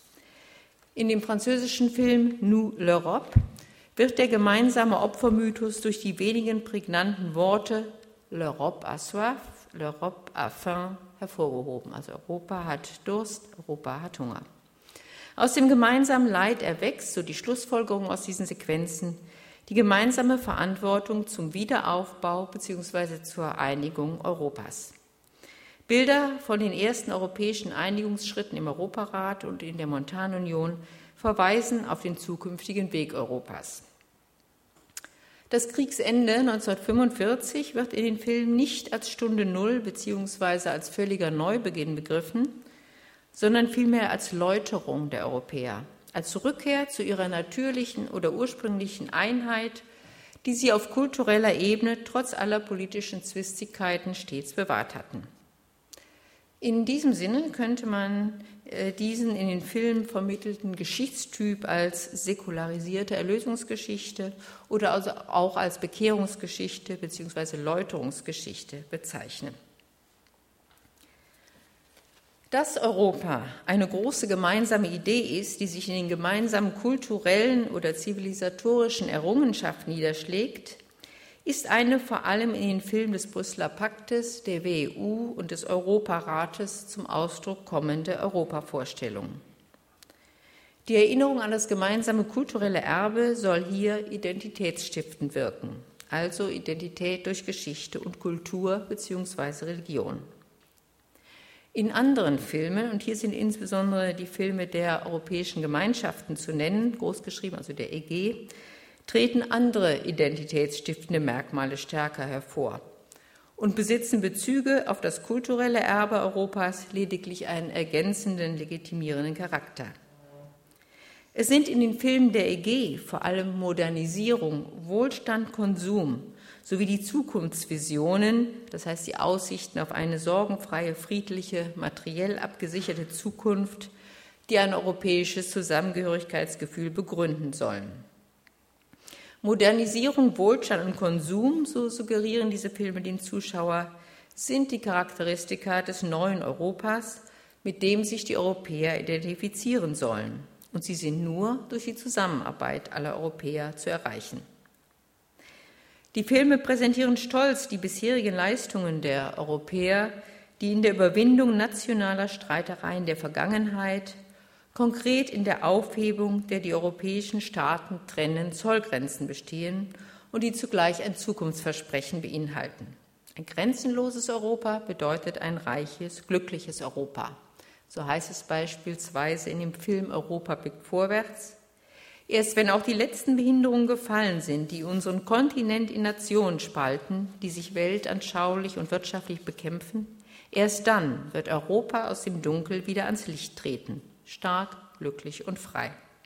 In dem französischen Film Nous l'Europe wird der gemeinsame Opfermythos durch die wenigen prägnanten Worte L'Europe a soif, l'Europe a faim hervorgehoben. Also Europa hat Durst, Europa hat Hunger. Aus dem gemeinsamen Leid erwächst, so die Schlussfolgerung aus diesen Sequenzen, die gemeinsame Verantwortung zum Wiederaufbau bzw. zur Einigung Europas. Bilder von den ersten europäischen Einigungsschritten im Europarat und in der Montanunion verweisen auf den zukünftigen Weg Europas. Das Kriegsende 1945 wird in den Filmen nicht als Stunde Null bzw. als völliger Neubeginn begriffen, sondern vielmehr als Läuterung der Europäer, als Rückkehr zu ihrer natürlichen oder ursprünglichen Einheit, die sie auf kultureller Ebene trotz aller politischen Zwistigkeiten stets bewahrt hatten. In diesem Sinne könnte man diesen in den Filmen vermittelten Geschichtstyp als säkularisierte Erlösungsgeschichte oder also auch als Bekehrungsgeschichte bzw. Läuterungsgeschichte bezeichnen. Dass Europa eine große gemeinsame Idee ist, die sich in den gemeinsamen kulturellen oder zivilisatorischen Errungenschaften niederschlägt, ist eine vor allem in den Filmen des Brüsseler Paktes, der WEU und des Europarates zum Ausdruck kommende Europavorstellung. Die Erinnerung an das gemeinsame kulturelle Erbe soll hier identitätsstiftend wirken, also Identität durch Geschichte und Kultur bzw. Religion. In anderen Filmen, und hier sind insbesondere die Filme der Europäischen Gemeinschaften zu nennen, großgeschrieben, also der EG, treten andere identitätsstiftende Merkmale stärker hervor und besitzen Bezüge auf das kulturelle Erbe Europas lediglich einen ergänzenden, legitimierenden Charakter. Es sind in den Filmen der EG vor allem Modernisierung, Wohlstand, Konsum sowie die Zukunftsvisionen, das heißt die Aussichten auf eine sorgenfreie, friedliche, materiell abgesicherte Zukunft, die ein europäisches Zusammengehörigkeitsgefühl begründen sollen. Modernisierung, Wohlstand und Konsum, so suggerieren diese Filme dem Zuschauer, sind die Charakteristika des neuen Europas, mit dem sich die Europäer identifizieren sollen. Und sie sind nur durch die Zusammenarbeit aller Europäer zu erreichen. Die Filme präsentieren stolz die bisherigen Leistungen der Europäer, die in der Überwindung nationaler Streitereien der Vergangenheit, konkret in der Aufhebung der die europäischen Staaten trennenden Zollgrenzen bestehen und die zugleich ein Zukunftsversprechen beinhalten. Ein grenzenloses Europa bedeutet ein reiches, glückliches Europa. So heißt es beispielsweise in dem Film Europa blickt vorwärts. Erst wenn auch die letzten Behinderungen gefallen sind, die unseren Kontinent in Nationen spalten, die sich weltanschaulich und wirtschaftlich bekämpfen, erst dann wird Europa aus dem Dunkel wieder ans Licht treten. Stark, glücklich und frei.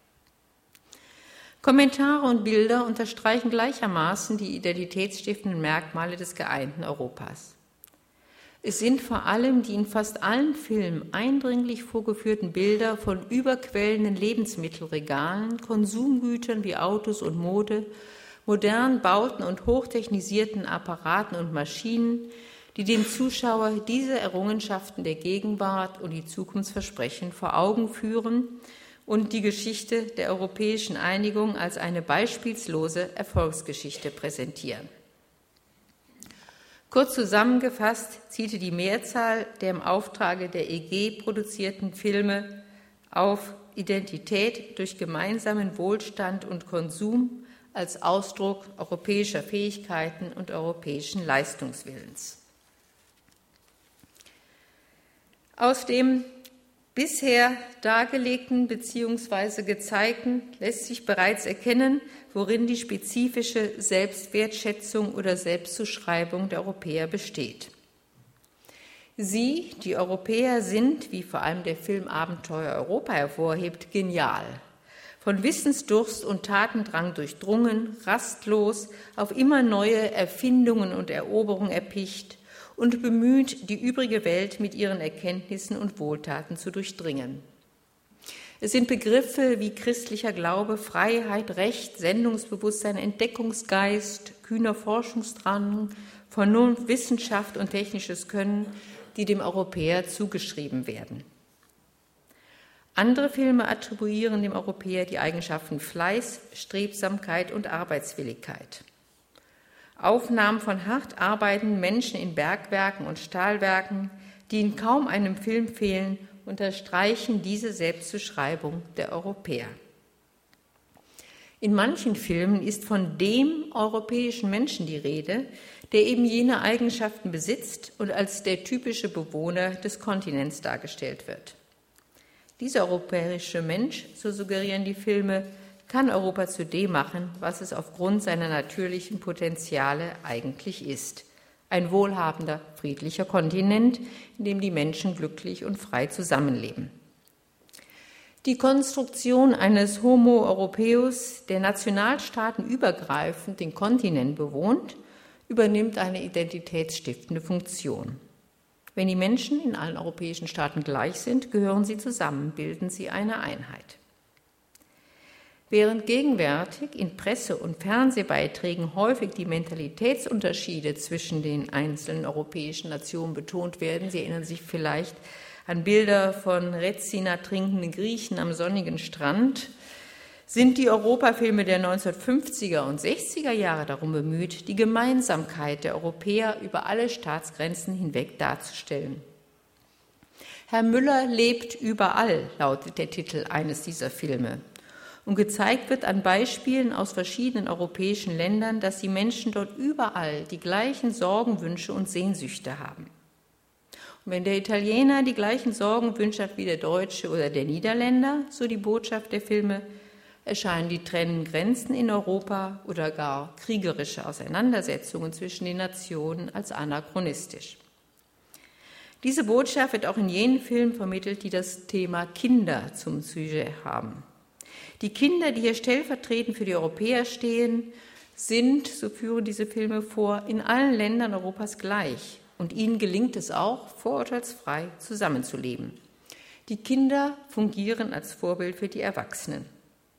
Kommentare und Bilder unterstreichen gleichermaßen die identitätsstiftenden Merkmale des geeinten Europas. Es sind vor allem die in fast allen Filmen eindringlich vorgeführten Bilder von überquellenden Lebensmittelregalen, Konsumgütern wie Autos und Mode, modernen Bauten und hochtechnisierten Apparaten und Maschinen, die dem Zuschauer diese Errungenschaften der Gegenwart und die Zukunftsversprechen vor Augen führen und die Geschichte der europäischen Einigung als eine beispiellose Erfolgsgeschichte präsentieren. Kurz zusammengefasst zielte die Mehrzahl der im Auftrage der EG produzierten Filme auf Identität durch gemeinsamen Wohlstand und Konsum als Ausdruck europäischer Fähigkeiten und europäischen Leistungswillens. Aus dem bisher dargelegten bzw. gezeigten lässt sich bereits erkennen, worin die spezifische Selbstwertschätzung oder Selbstzuschreibung der Europäer besteht. Sie, die Europäer, sind, wie vor allem der Film Abenteuer Europa hervorhebt, genial. Von Wissensdurst und Tatendrang durchdrungen, rastlos, auf immer neue Erfindungen und Eroberungen erpicht und bemüht, die übrige Welt mit ihren Erkenntnissen und Wohltaten zu durchdringen. Es sind Begriffe wie christlicher Glaube, Freiheit, Recht, Sendungsbewusstsein, Entdeckungsgeist, kühner Forschungsdrang, Vernunft, Wissenschaft und technisches Können, die dem Europäer zugeschrieben werden. Andere Filme attribuieren dem Europäer die Eigenschaften Fleiß, Strebsamkeit und Arbeitswilligkeit. Aufnahmen von hart arbeitenden Menschen in Bergwerken und Stahlwerken, die in kaum einem Film fehlen, unterstreichen diese Selbstzuschreibung der Europäer. In manchen Filmen ist von dem europäischen Menschen die Rede, der eben jene Eigenschaften besitzt und als der typische Bewohner des Kontinents dargestellt wird. Dieser europäische Mensch, so suggerieren die Filme, kann Europa zu dem machen, was es aufgrund seiner natürlichen Potenziale eigentlich ist. Ein wohlhabender, friedlicher Kontinent, in dem die Menschen glücklich und frei zusammenleben. Die Konstruktion eines Homo Europaeus, der nationalstaatenübergreifend den Kontinent bewohnt, übernimmt eine identitätsstiftende Funktion. Wenn die Menschen in allen europäischen Staaten gleich sind, gehören sie zusammen, bilden sie eine Einheit. Während gegenwärtig in Presse- und Fernsehbeiträgen häufig die Mentalitätsunterschiede zwischen den einzelnen europäischen Nationen betont werden, Sie erinnern sich vielleicht an Bilder von Retsina trinkenden Griechen am sonnigen Strand, sind die Europafilme der 1950er und 60er Jahre darum bemüht, die Gemeinsamkeit der Europäer über alle Staatsgrenzen hinweg darzustellen. Herr Müller lebt überall, lautet der Titel eines dieser Filme. Und gezeigt wird an Beispielen aus verschiedenen europäischen Ländern, dass die Menschen dort überall die gleichen Sorgen, Wünsche und Sehnsüchte haben. Und wenn der Italiener die gleichen Sorgen und Wünsche hat wie der Deutsche oder der Niederländer, so die Botschaft der Filme, erscheinen die trennenden Grenzen in Europa oder gar kriegerische Auseinandersetzungen zwischen den Nationen als anachronistisch. Diese Botschaft wird auch in jenen Filmen vermittelt, die das Thema Kinder zum Sujet haben. Die Kinder, die hier stellvertretend für die Europäer stehen, sind, so führen diese Filme vor, in allen Ländern Europas gleich. Und ihnen gelingt es auch, vorurteilsfrei zusammenzuleben. Die Kinder fungieren als Vorbild für die Erwachsenen.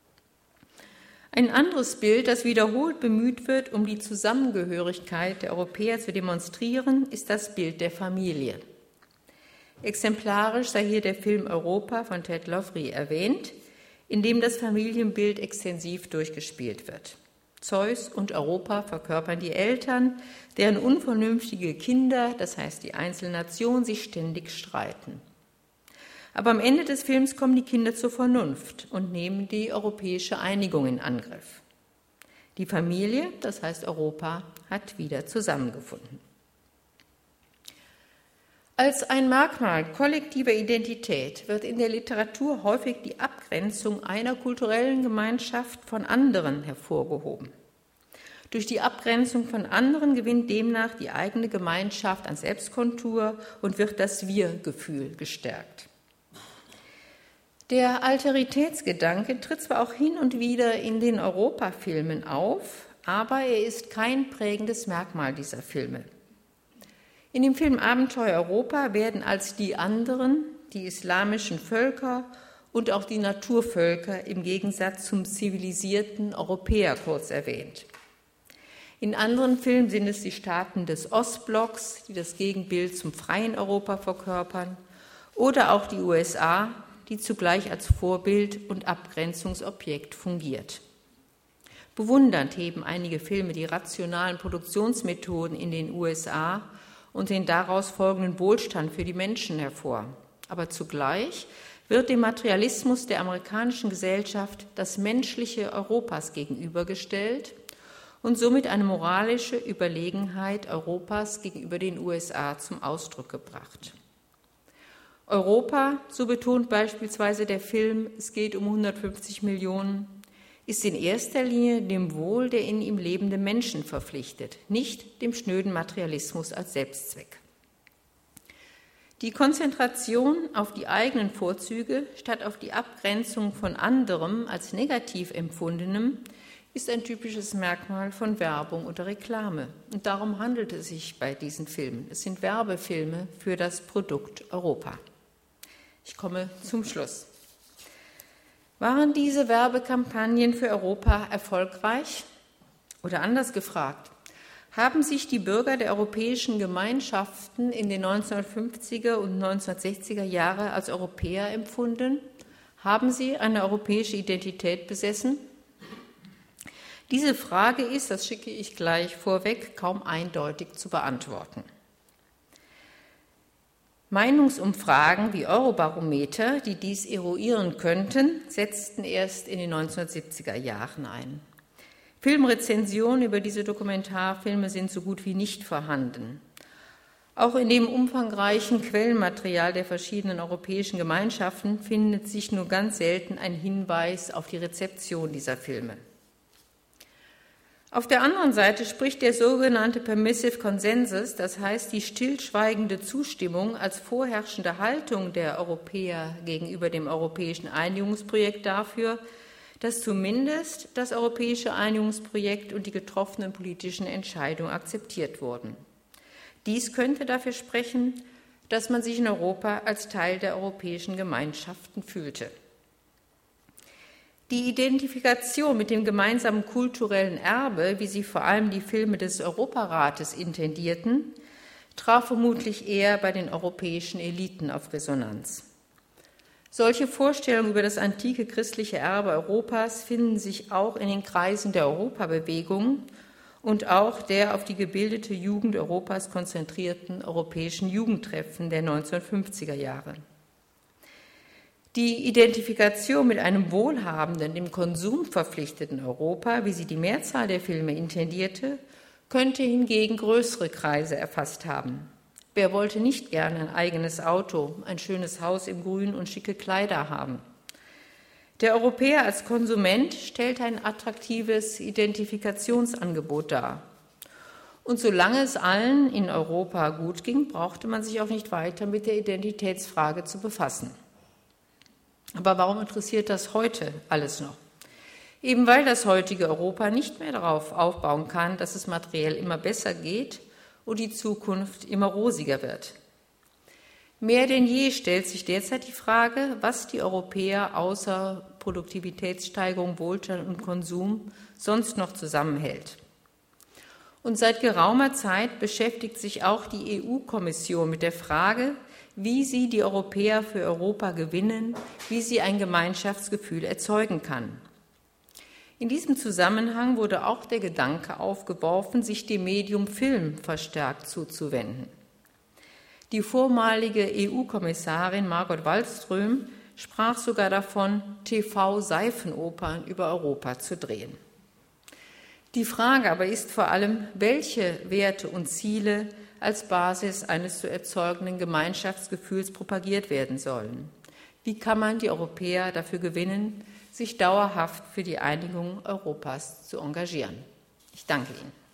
Ein anderes Bild, das wiederholt bemüht wird, um die Zusammengehörigkeit der Europäer zu demonstrieren, ist das Bild der Familie. Exemplarisch sei hier der Film Europa von Ted Lowry erwähnt, in dem das Familienbild extensiv durchgespielt wird. Zeus und Europa verkörpern die Eltern, deren unvernünftige Kinder, das heißt die einzelnen Nationen, sich ständig streiten. Aber am Ende des Films kommen die Kinder zur Vernunft und nehmen die europäische Einigung in Angriff. Die Familie, das heißt Europa, hat wieder zusammengefunden. Als ein Merkmal kollektiver Identität wird in der Literatur häufig die Abgrenzung einer kulturellen Gemeinschaft von anderen hervorgehoben. Durch die Abgrenzung von anderen gewinnt demnach die eigene Gemeinschaft an Selbstkontur und wird das Wir-Gefühl gestärkt. Der Alteritätsgedanke tritt zwar auch hin und wieder in den Europafilmen auf, aber er ist kein prägendes Merkmal dieser Filme. In dem Film Abenteuer Europa werden als die anderen die islamischen Völker und auch die Naturvölker im Gegensatz zum zivilisierten Europäer kurz erwähnt. In anderen Filmen sind es die Staaten des Ostblocks, die das Gegenbild zum freien Europa verkörpern, oder auch die USA, die zugleich als Vorbild und Abgrenzungsobjekt fungiert. Bewundernd heben einige Filme die rationalen Produktionsmethoden in den USA und den daraus folgenden Wohlstand für die Menschen hervor. Aber zugleich wird dem Materialismus der amerikanischen Gesellschaft das Menschliche Europas gegenübergestellt und somit eine moralische Überlegenheit Europas gegenüber den USA zum Ausdruck gebracht. Europa, so betont beispielsweise der Film, es geht um 150 Millionen, ist in erster Linie dem Wohl der in ihm lebenden Menschen verpflichtet, nicht dem schnöden Materialismus als Selbstzweck. Die Konzentration auf die eigenen Vorzüge statt auf die Abgrenzung von anderem als negativ empfundenem ist ein typisches Merkmal von Werbung oder Reklame. Und darum handelt es sich bei diesen Filmen. Es sind Werbefilme für das Produkt Europa. Ich komme zum Schluss. Waren diese Werbekampagnen für Europa erfolgreich? Oder anders gefragt, haben sich die Bürger der europäischen Gemeinschaften in den 1950er und 1960er Jahren als Europäer empfunden? Haben sie eine europäische Identität besessen? Diese Frage ist, das schicke ich gleich vorweg, kaum eindeutig zu beantworten. Meinungsumfragen wie Eurobarometer, die dies eruieren könnten, setzten erst in den 1970er Jahren ein. Filmrezensionen über diese Dokumentarfilme sind so gut wie nicht vorhanden. Auch in dem umfangreichen Quellenmaterial der verschiedenen europäischen Gemeinschaften findet sich nur ganz selten ein Hinweis auf die Rezeption dieser Filme. Auf der anderen Seite spricht der sogenannte Permissive Consensus, das heißt die stillschweigende Zustimmung als vorherrschende Haltung der Europäer gegenüber dem europäischen Einigungsprojekt dafür, dass zumindest das europäische Einigungsprojekt und die getroffenen politischen Entscheidungen akzeptiert wurden. Dies könnte dafür sprechen, dass man sich in Europa als Teil der europäischen Gemeinschaften fühlte. Die Identifikation mit dem gemeinsamen kulturellen Erbe, wie sie vor allem die Filme des Europarates intendierten, traf vermutlich eher bei den europäischen Eliten auf Resonanz. Solche Vorstellungen über das antike christliche Erbe Europas finden sich auch in den Kreisen der Europabewegung und auch der auf die gebildete Jugend Europas konzentrierten europäischen Jugendtreffen der 1950er Jahre. Die Identifikation mit einem wohlhabenden, dem Konsum verpflichteten Europa, wie sie die Mehrzahl der Filme intendierte, könnte hingegen größere Kreise erfasst haben. Wer wollte nicht gerne ein eigenes Auto, ein schönes Haus im Grün und schicke Kleider haben? Der Europäer als Konsument stellt ein attraktives Identifikationsangebot dar. Und solange es allen in Europa gut ging, brauchte man sich auch nicht weiter mit der Identitätsfrage zu befassen. Aber warum interessiert das heute alles noch? Eben weil das heutige Europa nicht mehr darauf aufbauen kann, dass es materiell immer besser geht und die Zukunft immer rosiger wird. Mehr denn je stellt sich derzeit die Frage, was die Europäer außer Produktivitätssteigerung, Wohlstand und Konsum sonst noch zusammenhält. Und seit geraumer Zeit beschäftigt sich auch die EU-Kommission mit der Frage, wie sie die Europäer für Europa gewinnen, wie sie ein Gemeinschaftsgefühl erzeugen kann. In diesem Zusammenhang wurde auch der Gedanke aufgeworfen, sich dem Medium Film verstärkt zuzuwenden. Die vormalige EU-Kommissarin Margot Wallström sprach sogar davon, TV-Seifenopern über Europa zu drehen. Die Frage aber ist vor allem, welche Werte und Ziele als Basis eines zu erzeugenden Gemeinschaftsgefühls propagiert werden sollen. Wie kann man die Europäer dafür gewinnen, sich dauerhaft für die Einigung Europas zu engagieren? Ich danke Ihnen.